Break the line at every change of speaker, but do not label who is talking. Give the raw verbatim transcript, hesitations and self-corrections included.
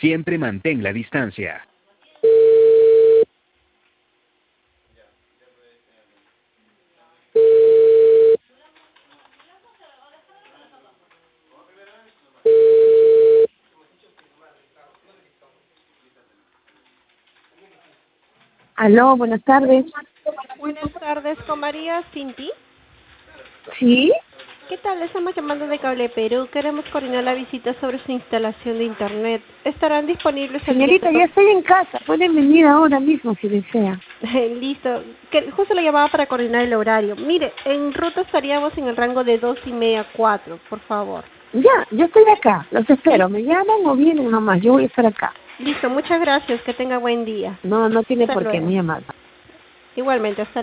Siempre mantén la distancia.
Aló, buenas tardes.
Buenas tardes, con María Cinti.
¿Sí?
¿Qué tal? Le estamos llamando de Cable Perú. Queremos coordinar la visita sobre su instalación de internet. ¿Estarán disponibles el día?
Señorita, ya estoy en casa. Pueden venir ahora mismo si desea.
Listo. Que justo le llamaba para coordinar el horario. Mire, en ruta estaríamos en el rango de dos y media a cuatro, por favor.
Ya, yo estoy acá. Los espero. ¿Me llaman o vienen nomás? Yo voy a estar acá.
Listo, muchas gracias. Que tenga buen día.
No, no tiene
Hasta
por qué
luego.
me llamar.
Igualmente, hasta